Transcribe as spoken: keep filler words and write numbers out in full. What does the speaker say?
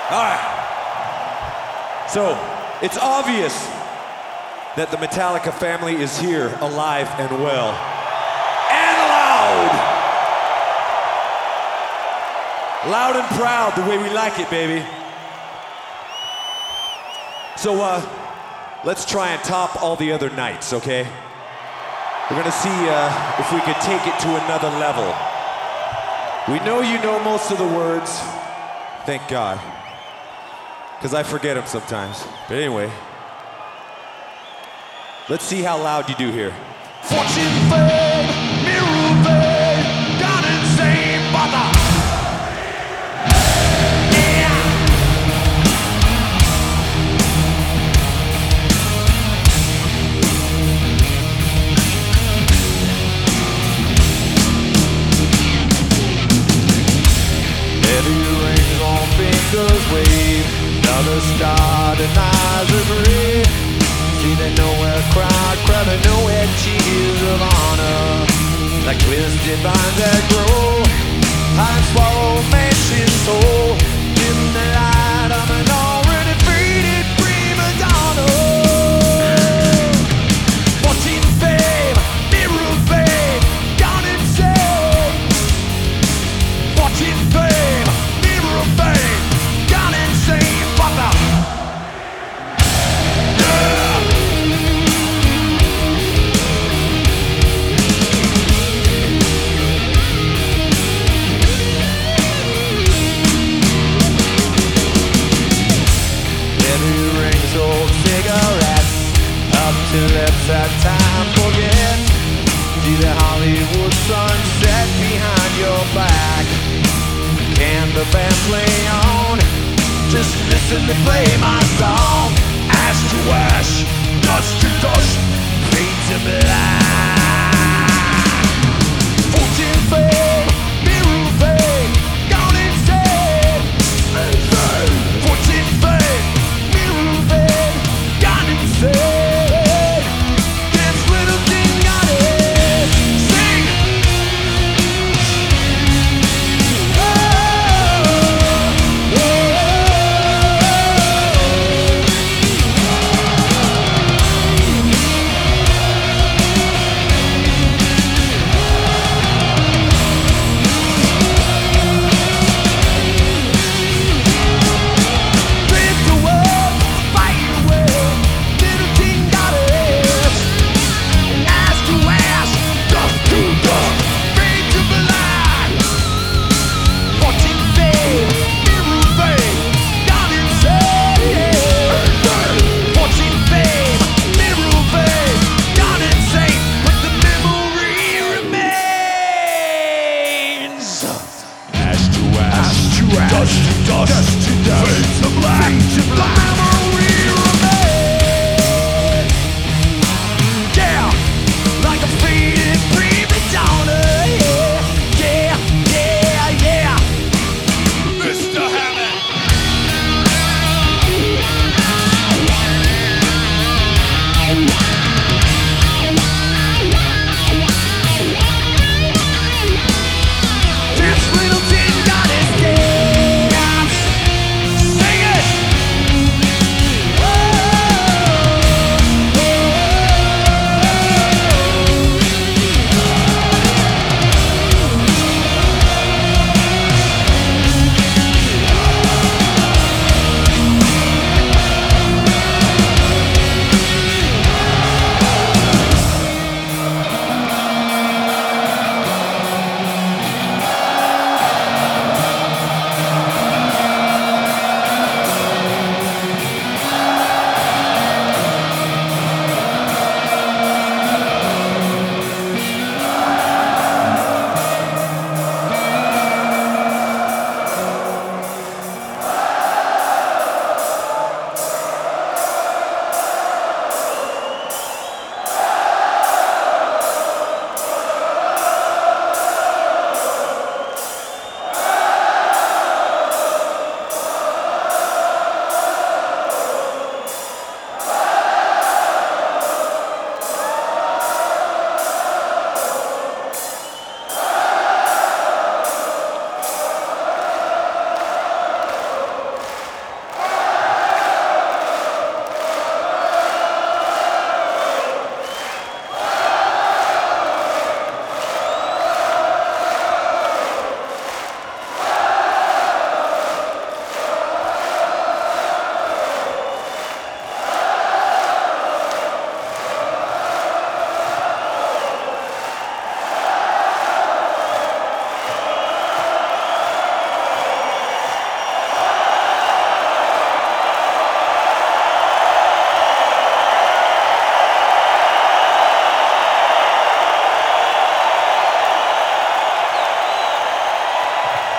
All right. So, it's obvious that the Metallica family is here, alive and well. And loud! Loud and proud, the way we like it, baby. So, uh, let's try and top all the other nights, okay? We're gonna see uh, if we could take it to another level. We know you know most of the words. Thank God. Because I forget them sometimes. But anyway, let's see how loud you do here. Fortune, fame, mirror fame, gone insane, mother. Yeah. Heavy rings on fingers wave. Another star denies a grave. See they nowhere crowd, crowd they nowhere cheers of honor. Like twisted vines that grow, high and swallow man's soul. In the light of an already faded prima donna. Fortune, fame, mirror fame, gone insane. Fortune, fame, mirror fame, gone insane. Fuck up. To lips that time forget. See the Hollywood sunset behind your back. Can the band play on? Just listen to play my song. Ash to ash, dust to dust, fade to black.